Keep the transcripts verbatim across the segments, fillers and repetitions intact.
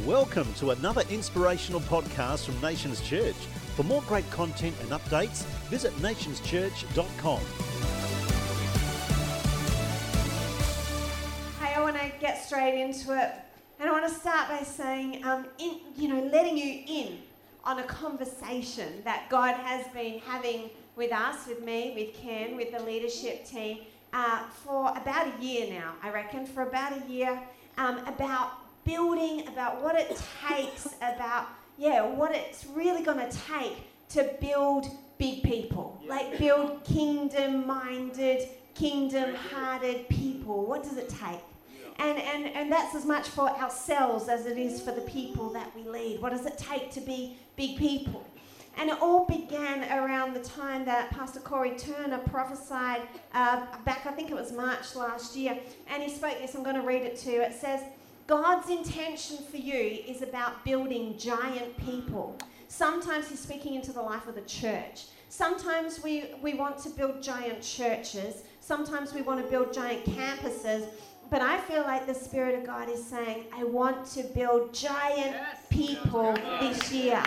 Welcome to another inspirational podcast from Nations Church. For more great content and updates, visit nations church dot com. Hey, I want to get straight into it, and I want to start by saying, um, in, you know, letting you in on a conversation that God has been having with us, with me, with Ken, with the leadership team, uh, for about a year now, I reckon, for about a year, um, about building, about what it takes, about, yeah, what it's really going to take to build big people, like build kingdom-minded, kingdom-hearted people. What does it take? And, and, and that's as much for ourselves as it is for the people that we lead. What does it take to be big people? And it all began around the time that Pastor Corey Turner prophesied uh, back, I think it was March last year, and he spoke this. I'm going to read it to you. It says, God's intention for you is about building giant people. Sometimes he's speaking into the life of the church. Sometimes we, we want to build giant churches. Sometimes we want to build giant campuses. But I feel like the Spirit of God is saying, I want to build giant people this year.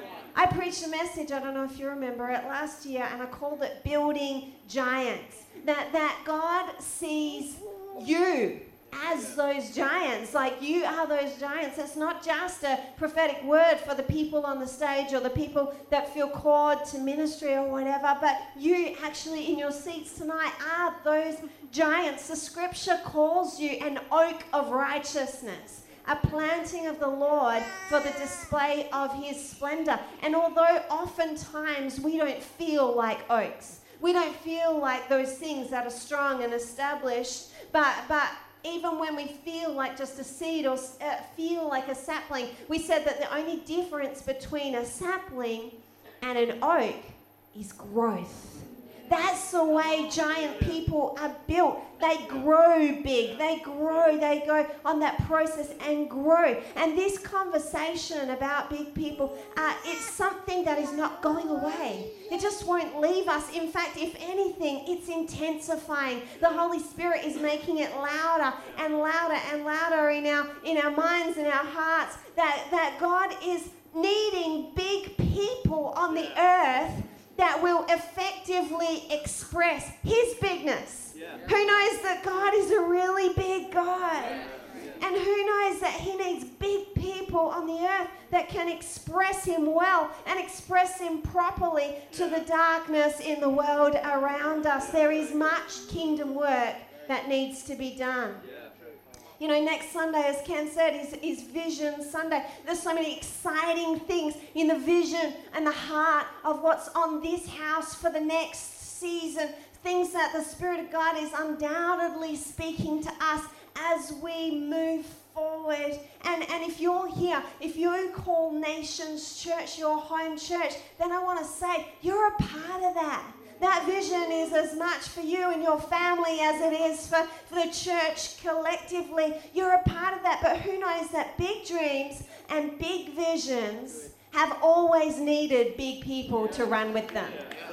I preached a message, I don't know if you remember it, last year, and I called it Building Giants. That, that God sees you as those giants, like you are those giants. It's not just a prophetic word for the people on the stage or the people that feel called to ministry or whatever, but you actually in your seats tonight are those giants. The scripture calls you an oak of righteousness, a planting of the Lord for the display of his splendor. And although oftentimes we don't feel like oaks, we don't feel like those things that are strong and established, but but even when we feel like just a seed or uh, feel like a sapling, we said that the only difference between a sapling and an oak is growth. That's the way giant people are built. They grow big. They grow. They go on that process and grow. And this conversation about big people, uh, it's something that is not going away. It just won't leave us. In fact, if anything, it's intensifying. The Holy Spirit is making it louder and louder and louder in our in our minds and our hearts that, that God is needing big people on the earth that will effectively express his bigness. Yeah. Who knows that God is a really big God? Yeah. Yeah. And who knows that he needs big people on the earth that can express him well and express him properly to the darkness in the world around us. There is much kingdom work that needs to be done. Yeah. You know, next Sunday, as Ken said, is, is Vision Sunday. There's so many exciting things in the vision and the heart of what's on this house for the next season. Things that the Spirit of God is undoubtedly speaking to us as we move forward. And, and if you're here, if you call Nations Church your home church, then I want to say you're a part of that. That vision is as much for you and your family as it is for, for the church collectively. You're a part of that. But who knows that big dreams and big visions have always needed big people to run with them.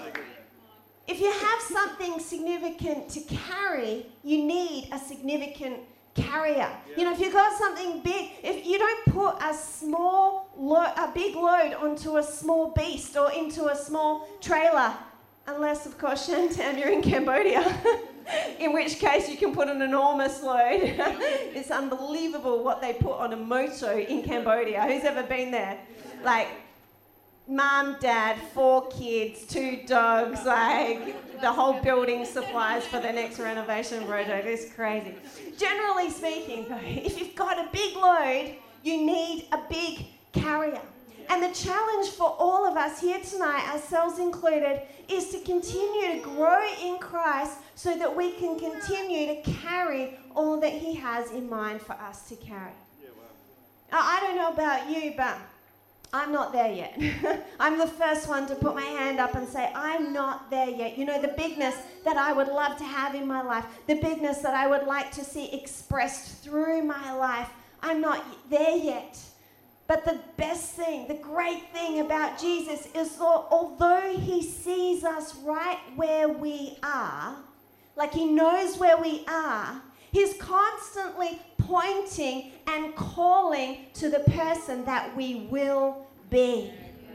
If you have something significant to carry, you need a significant carrier. You know, if you've got something big, if you don't put a small, lo- a big load onto a small beast or into a small trailer, unless, of course, Shantam, you're in Cambodia, in which case you can put an enormous load. It's unbelievable what they put on a moto in Cambodia. Who's ever been there? Like, mum, dad, four kids, two dogs, like the whole building supplies for the next renovation project. It's crazy. Generally speaking, though, if you've got a big load, you need a big carrier. And the challenge for all of us here tonight, ourselves included, is to continue to grow in Christ so that we can continue to carry all that he has in mind for us to carry. Yeah, wow. I don't know about you, but I'm not there yet. I'm the first one to put my hand up and say, I'm not there yet. You know, the bigness that I would love to have in my life, the bigness that I would like to see expressed through my life, I'm not there yet. But the best thing, the great thing about Jesus is that although he sees us right where we are, like he knows where we are, he's constantly pointing and calling to the person that we will be.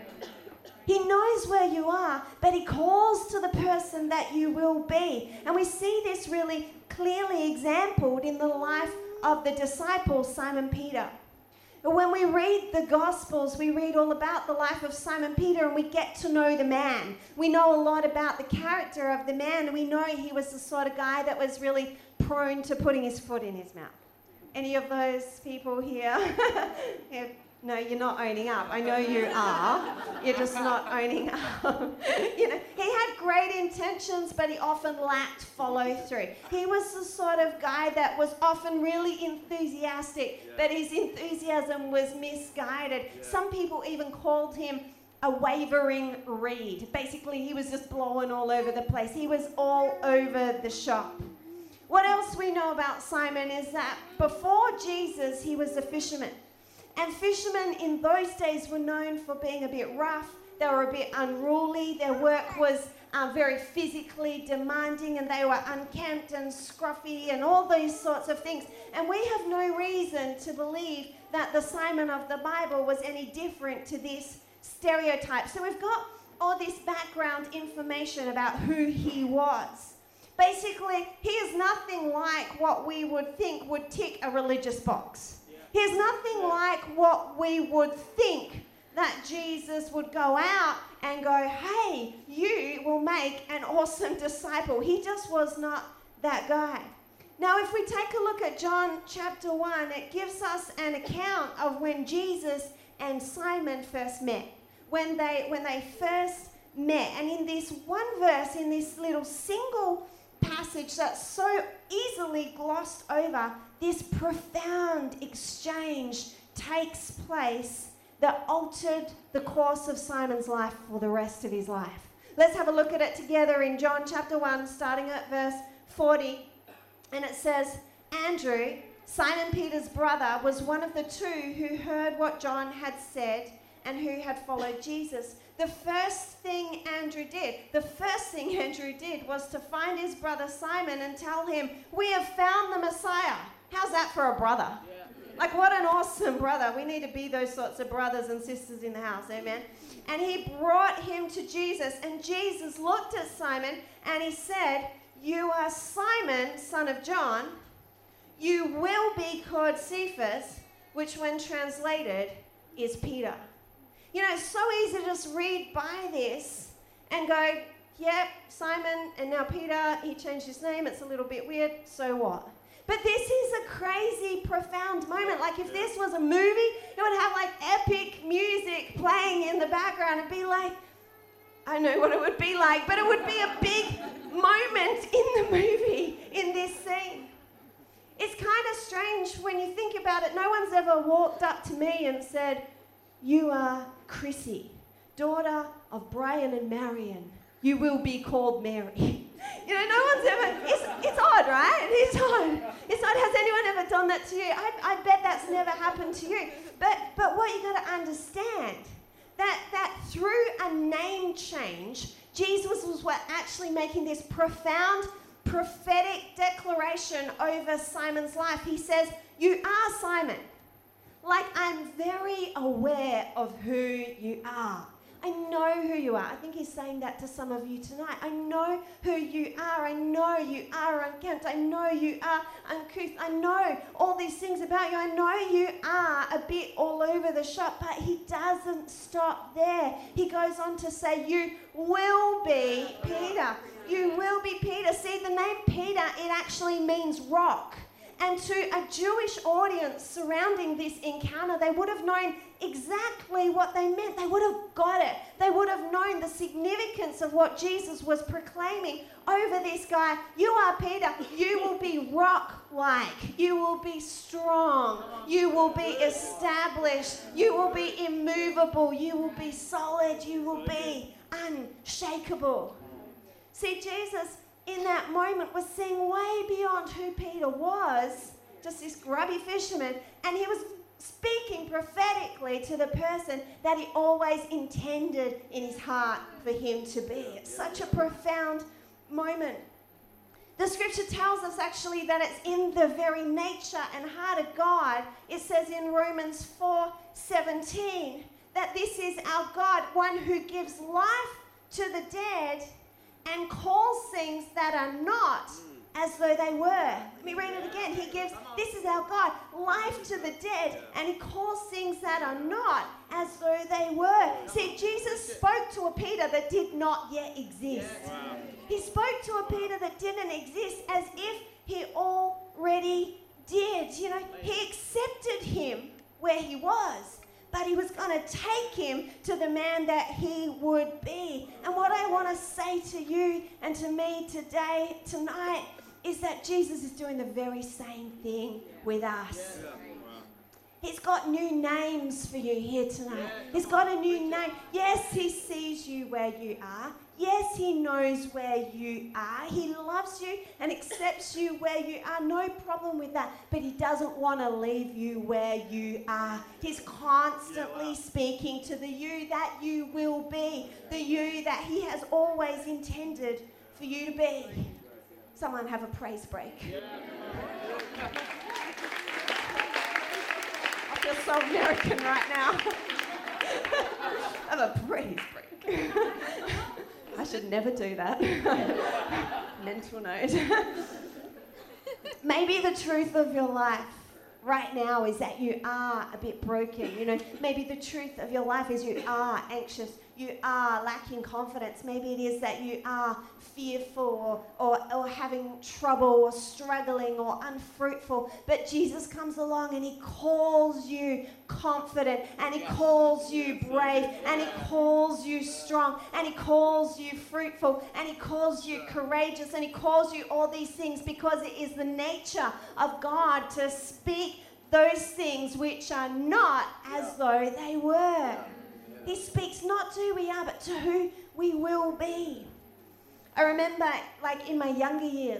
He knows where you are, but he calls to the person that you will be. And we see this really clearly exampled in the life of the disciple, Simon Peter. When we read the Gospels, we read all about the life of Simon Peter and we get to know the man. We know a lot about the character of the man, and we know he was the sort of guy that was really prone to putting his foot in his mouth. Any of those people here? Yeah. No, you're not owning up. I know you are. You're just not owning up. You know, he had great intentions, but he often lacked follow through. He was the sort of guy that was often really enthusiastic, yeah. but his enthusiasm was misguided. Yeah. Some people even called him a wavering reed. Basically, he was just blowing all over the place. He was all over the shop. What else we know about Simon is that before Jesus, he was a fisherman. And fishermen in those days were known for being a bit rough. They were a bit unruly. Their work was uh, very physically demanding, and they were unkempt and scruffy and all those sorts of things. And we have no reason to believe that the Simon of the Bible was any different to this stereotype. So we've got all this background information about who he was. Basically, he is nothing like what we would think would tick a religious box. He's nothing like what we would think that Jesus would go out and go, hey, you will make an awesome disciple. He just was not that guy. Now, if we take a look at John chapter one, it gives us an account of when Jesus and Simon first met, when they, when they first met. And in this one verse, in this little single passage that's so easily glossed over, this profound exchange takes place that altered the course of Simon's life for the rest of his life. Let's have a look at it together in John chapter one, starting at verse forty. And it says, Andrew, Simon Peter's brother, was one of the two who heard what John had said and who had followed Jesus. The first thing Andrew did, the first thing Andrew did was to find his brother Simon and tell him, we have found the Messiah. How's that for a brother? Yeah. Like, what an awesome brother. We need to be those sorts of brothers and sisters in the house, amen? And he brought him to Jesus, and Jesus looked at Simon and he said, you are Simon, son of John. You will be called Cephas, which when translated is Peter. You know, it's so easy to just read by this and go, yep, Simon, and now Peter, he changed his name, it's a little bit weird, so what? But this is a crazy, profound moment. Like, if this was a movie, it would have, like, epic music playing in the background. It'd be like, I know what it would be like, but it would be a big moment in the movie, in this scene. It's kind of strange when you think about it. No one's ever walked up to me and said, you are Chrissy, daughter of Brian and Marion. You will be called Mary. You know, no one's ever, it's, it's odd, right? It's odd. It's odd. Has anyone ever done that to you? I, I bet that's never happened to you. But but what you got to understand, that, that through a name change, Jesus was what actually making this profound prophetic declaration over Simon's life. He says, you are Simon. Like, I'm very aware of who you are. I know who you are. I think he's saying that to some of you tonight. I know who you are. I know you are unkempt. I know you are uncouth. I know all these things about you. I know you are a bit all over the shop, but he doesn't stop there. He goes on to say, you will be Peter. You will be Peter. See, the name Peter, it actually means rock. And to a Jewish audience surrounding this encounter, they would have known exactly what they meant. They would have got it. They would have known the significance of what Jesus was proclaiming over this guy. You are Peter. You will be rock-like. You will be strong. You will be established. You will be immovable. You will be solid. You will be unshakable. See, Jesus, in that moment, was seeing way beyond who Peter was, just this grubby fisherman, and he was speaking prophetically to the person that he always intended in his heart for him to be. It's such a profound moment. The scripture tells us actually that it's in the very nature and heart of God. It says in Romans four seventeen that this is our God, one who gives life to the dead and calls things that are not as though they were. Let me read it again. He gives, this is our God, life to the dead, and he calls things that are not as though they were. See, Jesus spoke to a Peter that did not yet exist. He spoke to a Peter that didn't exist as if he already did. You know, he accepted him where he was, but he was going to take him to the man that he would be. And what I want to say to you and to me today, tonight, is that Jesus is doing the very same thing with us. He's got new names for you here tonight. He's got a new name. Yes, he sees you where you are. Yes, he knows where you are. He loves you and accepts you where you are. No problem with that. But he doesn't want to leave you where you are. He's constantly speaking to the you that you will be, the you that he has always intended for you to be. Someone have a praise break. I feel so American right now. Have a praise break. I should never do that. Mental note. Maybe the truth of your life right now is that you are a bit broken. You know, maybe the truth of your life is you are anxious. You are lacking confidence. Maybe it is that you are fearful or, or, or having trouble or struggling or unfruitful. But Jesus comes along and he calls you confident, and he calls you brave, and he calls you strong, and he calls you fruitful, and he calls you courageous, and he calls you all these things because it is the nature of God to speak those things which are not as though they were. He speaks not to who we are, but to who we will be. I remember, like in my younger years,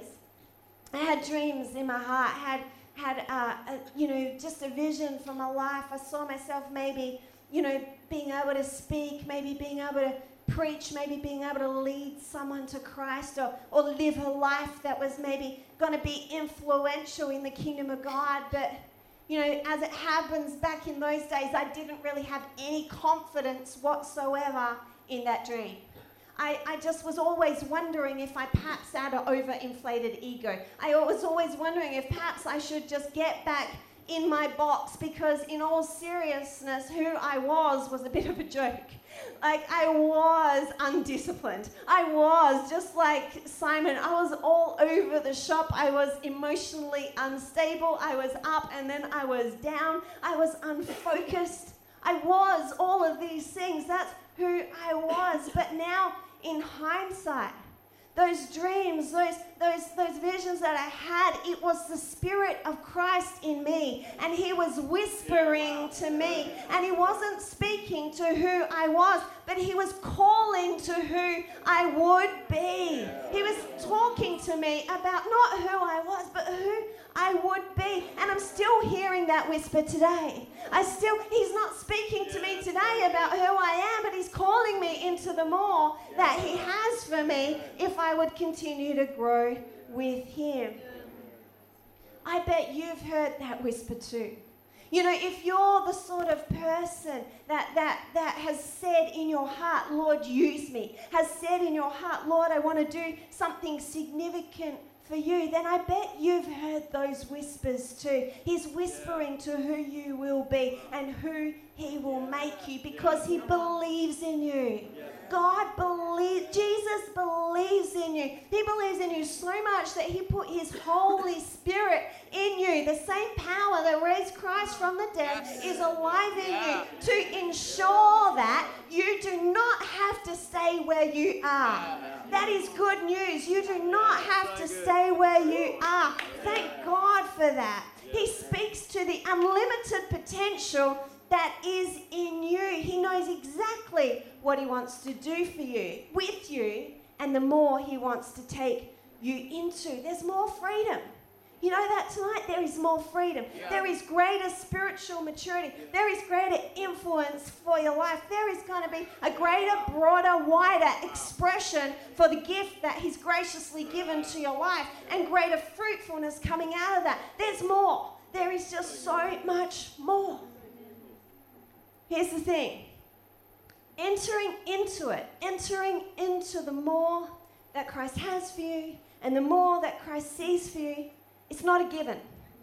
I had dreams in my heart, had had uh, a, you know, just a vision for my life. I saw myself maybe, you know, being able to speak, maybe being able to preach, maybe being able to lead someone to Christ, or, or live a life that was maybe going to be influential in the kingdom of God. But you know, as it happens, back in those days, I didn't really have any confidence whatsoever in that dream. I, I just was always wondering if I perhaps had an overinflated ego. I was always wondering if perhaps I should just get back in my box, because in all seriousness, who I was was a bit of a joke. Like, I was undisciplined. I was, just like Simon, I was all over the shop. I was emotionally unstable. I was up and then I was down. I was unfocused. I was all of these things. That's who I was. But now, in hindsight, those dreams, those, those, those visions that I had, it was the Spirit of Christ in me. And he was whispering to me. And he wasn't speaking to who I was, but he was calling to who I would be. He was talking to me about not who I was, but who I would be. And I'm still hearing that whisper today. I still, he's not speaking to me today about who I am, but he's calling me into the more that he has for me if I would continue to grow with him. I bet you've heard that whisper too. You know, if you're the sort of person that, that, that has said in your heart, Lord, use me, has said in your heart, Lord, I want to do something significant for you, then I bet you've heard those whispers too. He's whispering to who you will be and who he will make you, because he believes in you. God believes, Jesus believes in you. He believes in you so much that he put his Holy Spirit in you. The same power that raised Christ from the dead is alive in you to ensure that you do not have to stay where you are. That is good news. You do not have to stay where you are. Thank God for that. He speaks to the unlimited potential that is in you. He knows exactly what he wants to do for you, with you, and the more he wants to take you into. There's more freedom. You know that tonight? There is more freedom. Yeah. There is greater spiritual maturity. Yeah. There is greater influence for your life. There is going to be a greater, broader, wider expression for the gift that He's graciously given to your life, and greater fruitfulness coming out of that. There's more. There is just so much more. Here's the thing. Entering into it, entering into the more that Christ has for you and the more that Christ sees for you, it's not a given.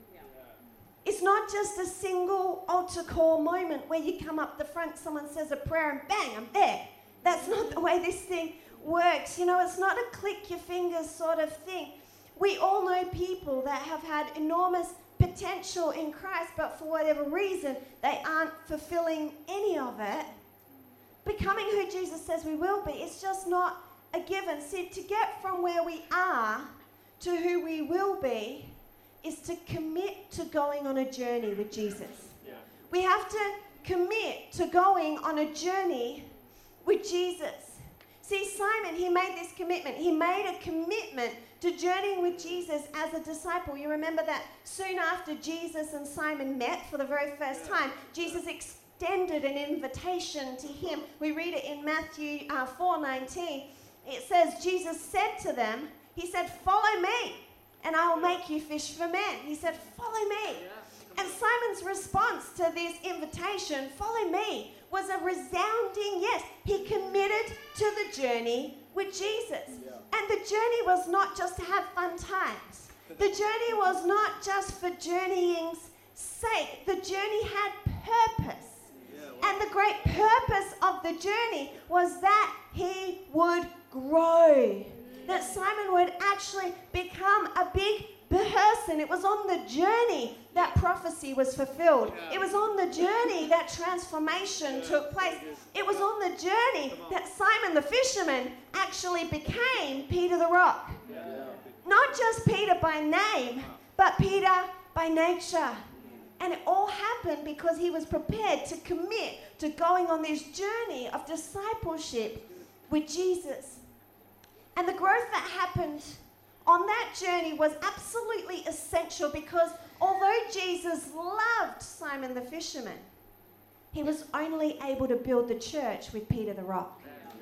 It's not just a single altar call moment where you come up the front, someone says a prayer, and bang, I'm there. That's not the way this thing works. You know, it's not a click your fingers sort of thing. We all know people that have had enormous potential in Christ, but for whatever reason, they aren't fulfilling any of it. Becoming who Jesus says we will be, it's just not a given. See, to get from where we are to who we will be is to commit to going on a journey with Jesus. Yeah. We have to commit to going on a journey with Jesus. See, Simon, he made this commitment. He made a commitment to journeying with Jesus as a disciple. You remember that soon after Jesus and Simon met for the very first time, Jesus extended an invitation to him. We read it in Matthew uh, four nineteen. It says, Jesus said to them, he said, follow me, and I will make you fish for men. He said, follow me. And Simon's response to this invitation, follow me, was a resounding yes. He committed to the journey with Jesus. And the journey was not just to have fun times. The journey was not just for journeying's sake. The journey had purpose. And the great purpose of the journey was that he would grow. That Simon would actually become a big person. It was on the journey that prophecy was fulfilled. It was on the journey that transformation took place. It was on the journey that Simon the fisherman actually became Peter the Rock. Not just Peter by name, but Peter by nature. And it all happened because he was prepared to commit to going on this journey of discipleship with Jesus. And the growth that happened on that journey was absolutely essential, because although Jesus loved Simon the fisherman, he was only able to build the church with Peter the Rock.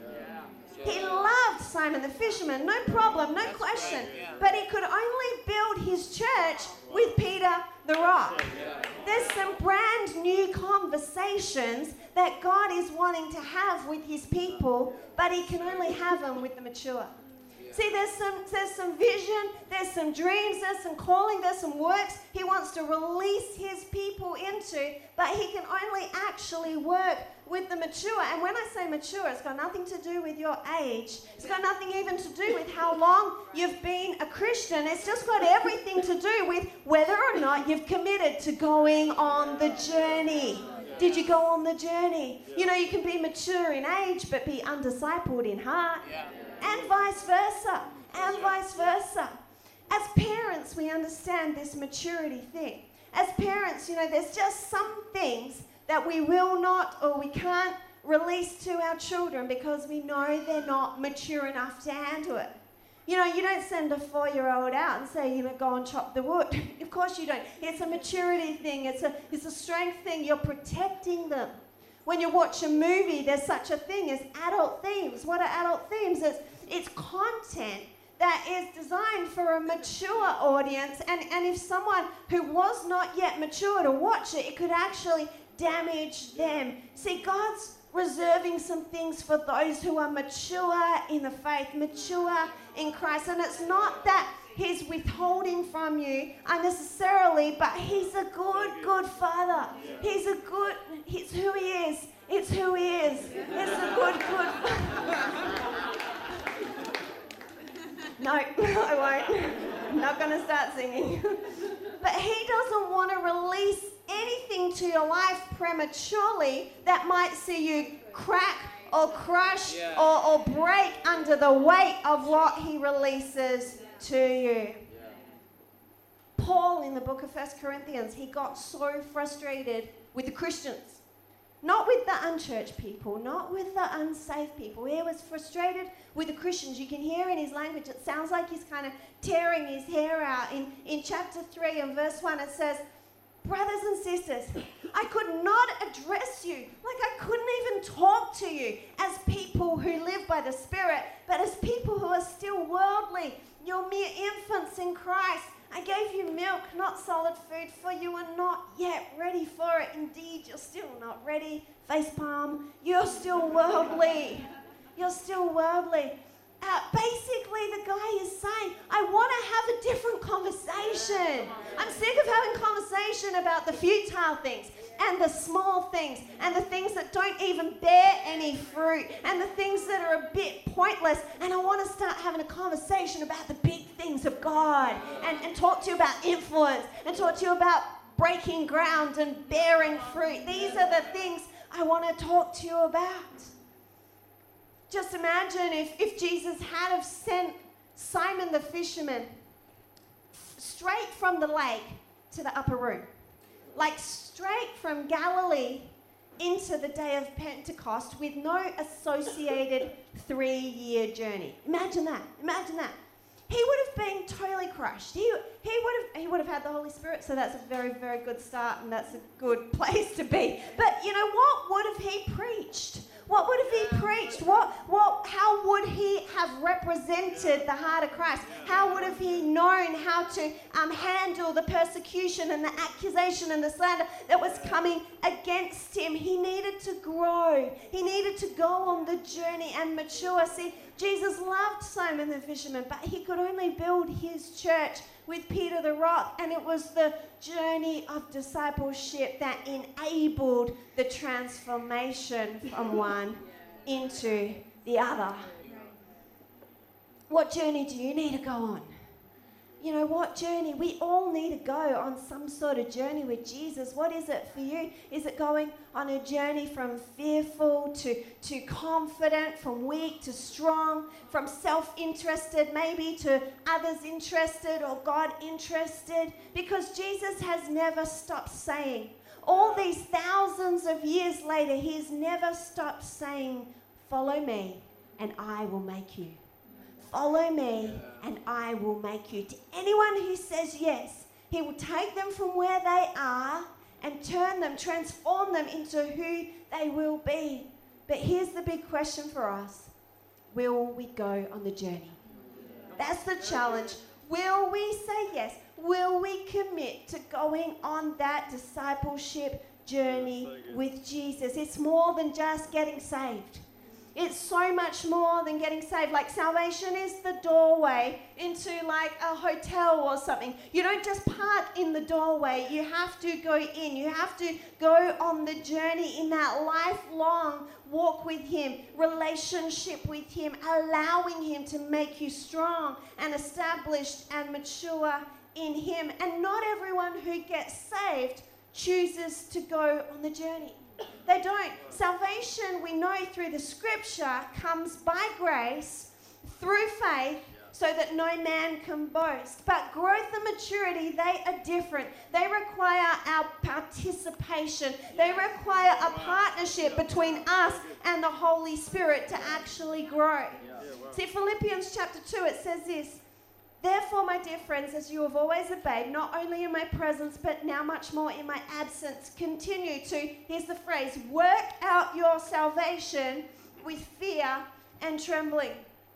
He loved Simon the fisherman, no problem, no question. But he could only build his church with Peter the Rock. There's some brand new conversations that God is wanting to have with his people, but he can only have them with the mature. See, there's some, there's some vision, there's some dreams, there's some calling, there's some works he wants to release his people into, but he can only actually work with the mature. And when I say mature, it's got nothing to do with your age. It's got nothing even to do with how long you've been a Christian. It's just got everything to do with whether or not you've committed to going on the journey. Did you go on the journey? You know, you can be mature in age, but be undiscipled in heart. And vice versa, and vice versa. As parents, we understand this maturity thing. As parents, you know, there's just some things that we will not or we can't release to our children because we know they're not mature enough to handle it. You know, you don't send a four-year-old out and say, you know, go and chop the wood. Of course you don't. It's a maturity thing. It's a, it's a strength thing. You're protecting them. When you watch a movie, there's such a thing as adult themes. What are adult themes? It's, it's content that is designed for a mature audience. And, and if someone who was not yet mature to watch it, it could actually damage them. See, God's reserving some things for those who are mature in the faith, mature in Christ. And it's not that he's withholding from you unnecessarily, but he's a good, good father. He's a good, it's who he is. It's who he is. It's a good, good father. No, I won't. I'm not going to start singing. But he doesn't want to release anything to your life prematurely that might see you crack or crush yeah. or, or break under the weight of what he releases to you. Yeah. Paul, in the book of First Corinthians, he got so frustrated with the Christians Not with the unchurched people, not with the unsaved people. He was frustrated with the Christians. You can hear in his language, it sounds like he's kind of tearing his hair out. In, in chapter three and verse one, it says, brothers and sisters, I could not address you, like I couldn't even talk to you as people who live by the Spirit, but as people who are still worldly. You're mere infants in Christ. I gave you milk, not solid food, for you are not yet ready for it. Indeed, you're still not ready. Facepalm, you're still worldly. You're still worldly. Uh, basically, the guy is saying, I want to have a different conversation. I'm sick of having conversation about the futile things and the small things and the things that don't even bear any fruit and the things that are a bit pointless. And I want to start having a conversation about the big things of God and, and talk to you about influence and talk to you about breaking ground and bearing fruit. These are the things I want to talk to you about. Just imagine if, if Jesus had have sent Simon the fisherman f- straight from the lake to the upper room. Like straight from Galilee into the day of Pentecost with no associated three-year journey. Imagine that. Imagine that. He would have been totally crushed. He, he, would have, he would have had the Holy Spirit, so that's a very, very good start and that's a good place to be. But you know, what would have he preached? What would have he preached? What, what, how would he have represented the heart of Christ? How would have he known how to um, handle the persecution and the accusation and the slander that was coming against him? He needed to grow. He needed to go on the journey and mature. See, Jesus loved Simon the fisherman, but he could only build his church with Peter the rock, and it was the journey of discipleship that enabled the transformation from one into the other. What journey do you need to go on? You know, what journey? We all need to go on some sort of journey with Jesus. What is it for you? Is it going on a journey from fearful to, to confident, from weak to strong, from self-interested maybe to others interested or God interested? Because Jesus has never stopped saying, all these thousands of years later, he's never stopped saying, follow me and I will make you. Follow me and I will make you. To anyone who says yes, he will take them from where they are and turn them, transform them into who they will be. But here's the big question for us. Will we go on the journey? That's the challenge. Will we say yes? Will we commit to going on that discipleship journey with Jesus? It's more than just getting saved. It's so much more than getting saved. Like salvation is the doorway into like a hotel or something. You don't just park in the doorway. You have to go in. You have to go on the journey in that lifelong walk with him, relationship with him, allowing him to make you strong and established and mature in him. And not everyone who gets saved chooses to go on the journey. They don't. Salvation, we know through the scripture, comes by grace, through faith, so that no man can boast. But growth and maturity, they are different. They require our participation. They require a partnership between us and the Holy Spirit to actually grow. See, Philippians chapter two, it says this, therefore, my dear friends, as you have always obeyed, not only in my presence, but now much more in my absence, continue to, here's the phrase, work out your salvation with fear and trembling.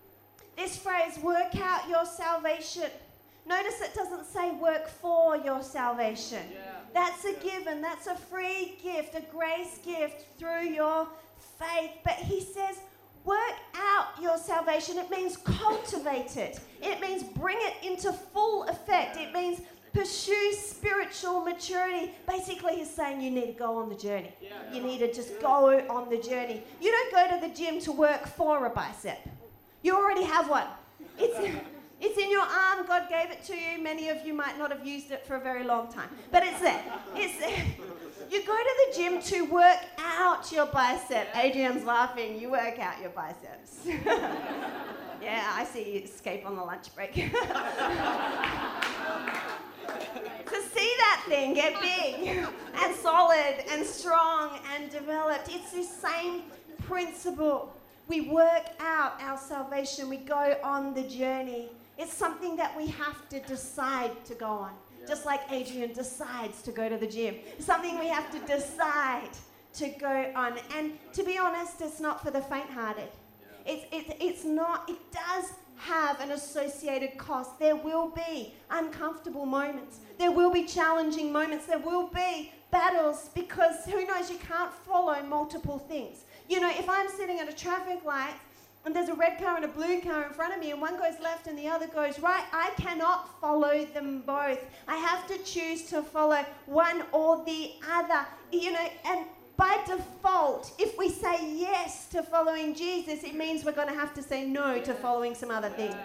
This phrase, work out your salvation. Notice it doesn't say work for your salvation. Yeah. That's a given. That's a free gift, a grace gift through your faith. But he says, work out your salvation. It means cultivate it. It means bring it into full effect. It means pursue spiritual maturity. Basically, he's saying you need to go on the journey. You need to just go on the journey. You don't go to the gym to work for a bicep. You already have one. It's, it's in your arm. God gave it to you. Many of you might not have used it for a very long time. But it's there. It's there. You go to the gym to work out your bicep. Adrian's laughing. You work out your biceps. Yeah, I see you escape on the lunch break. To see that thing get big and solid and strong and developed. It's the same principle. We work out our salvation. We go on the journey. It's something that we have to decide to go on. Yeah. Just like Adrian decides to go to the gym. It's something we have to decide to go on. And to be honest, it's not for the faint-hearted. Yeah. It's, it's, it's not, it does have an associated cost. There will be uncomfortable moments. There will be challenging moments. There will be battles, because who knows, you can't follow multiple things. You know, if I'm sitting at a traffic light and there's a red car and a blue car in front of me and one goes left and the other goes right, I cannot follow them both. I have to choose to follow one or the other. You know, and by default, if we say yes to following Jesus, it means we're going to have to say no to following some other things.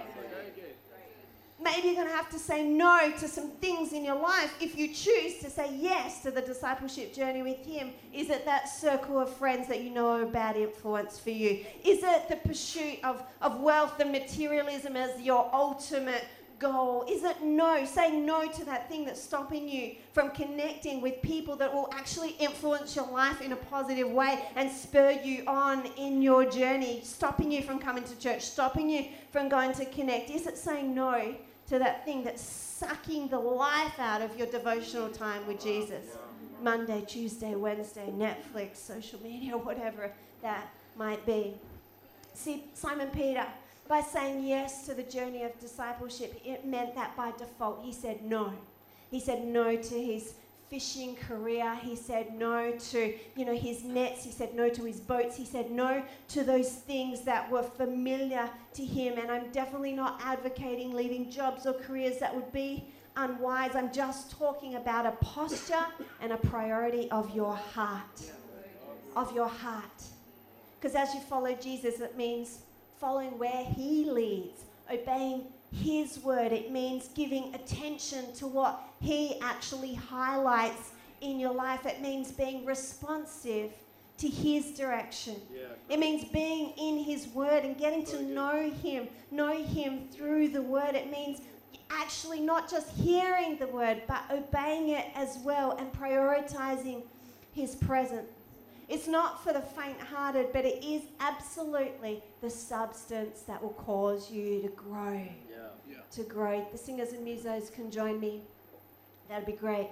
Maybe you're going to have to say no to some things in your life if you choose to say yes to the discipleship journey with Him. Is it that circle of friends that you know are a bad influence for you? Is it the pursuit of, of wealth and materialism as your ultimate goal? Is it no? Say no to that thing that's stopping you from connecting with people that will actually influence your life in a positive way and spur you on in your journey, stopping you from coming to church, stopping you from going to connect. Is it saying no to that thing that's sucking the life out of your devotional time with Jesus? Monday, Tuesday, Wednesday, Netflix, social media, whatever that might be. See, Simon Peter, by saying yes to the journey of discipleship, it meant that by default he said no. He said no to his fishing career. He said no to, you know, his nets. He said no to his boats. He said no to those things that were familiar to him. And I'm definitely not advocating leaving jobs or careers that would be unwise. I'm just talking about a posture and a priority of your heart. Of your heart. Because as you follow Jesus, it means following where He leads, obeying His word. It means giving attention to what He actually highlights in your life. It means being responsive to His direction. Yeah. It means being in His word and getting to know Him, know Him through the word. It means actually not just hearing the word, but obeying it as well and prioritizing His presence. It's not for the faint-hearted, but it is absolutely the substance that will cause you to grow. Yeah. Yeah. To grow. The singers and musos can join me. That'd be great.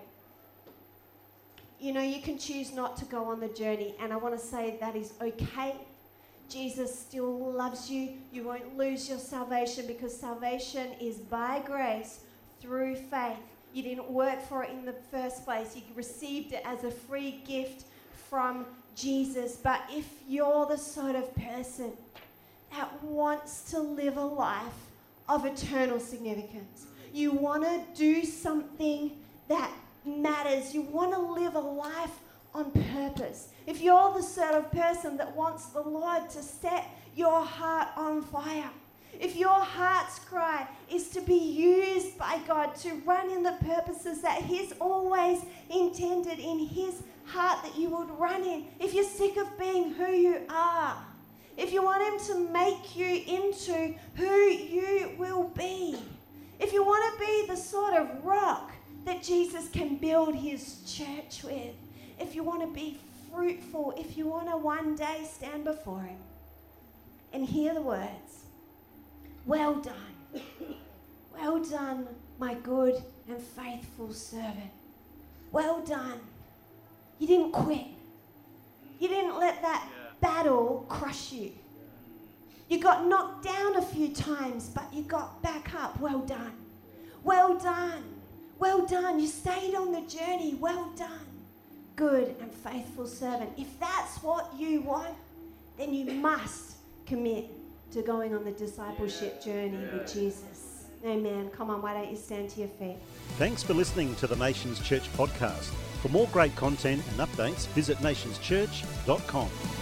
You know, you can choose not to go on the journey, and I want to say that is okay. Jesus still loves you. You won't lose your salvation, because salvation is by grace through faith. You didn't work for it in the first place. You received it as a free gift from Jesus. But if you're the sort of person that wants to live a life of eternal significance, you want to do something that matters, you want to live a life on purpose, if you're the sort of person that wants the Lord to set your heart on fire, if your heart's cry is to be used by God to run in the purposes that He's always intended in His heart that you would run in, if you're sick of being who you are, if you want Him to make you into who you will be, if you want to be the sort of rock that Jesus can build His church with, if you want to be fruitful, if you want to one day stand before Him and hear the words, "Well done, well done, my good and faithful servant. Well done. You didn't quit. You didn't let that yeah. battle crush you. You got knocked down a few times, but you got back up. Well done. Well done. Well done. You stayed on the journey. Well done, good and faithful servant." If that's what you want, then you must commit to going on the discipleship yeah. journey yeah. with Jesus. Amen. Come on, why don't you stand to your feet? Thanks for listening to the Nations Church podcast. For more great content and updates, visit nations church dot com.